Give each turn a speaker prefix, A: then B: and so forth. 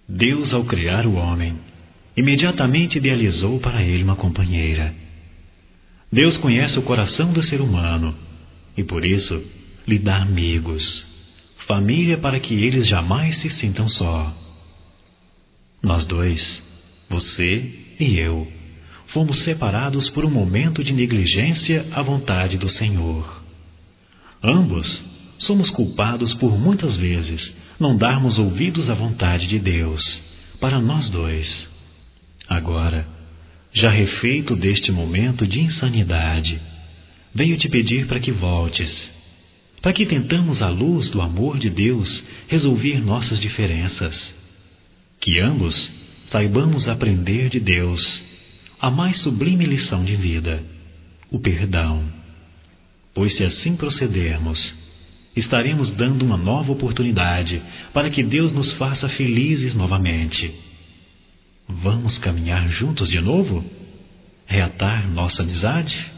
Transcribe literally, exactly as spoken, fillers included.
A: Deus, ao criar o homem, imediatamente idealizou para ele uma companheira. Deus conhece o coração do ser humano e, por isso, lhe dá amigos, família, para que eles jamais se sintam só. Nós dois, você e eu, fomos separados por um momento de negligência à vontade do Senhor. Ambos somos culpados por muitas vezes não darmos ouvidos à vontade de Deus para nós dois. Agora, já refeito deste momento de insanidade, venho te pedir para que voltes, para que tentamos à luz do amor de Deus resolver nossas diferenças, que ambos saibamos aprender de Deus a mais sublime lição de vida, o perdão. Pois se assim procedermos, estaremos dando uma nova oportunidade para que Deus nos faça felizes novamente. Vamos caminhar juntos de novo? Reatar nossa amizade?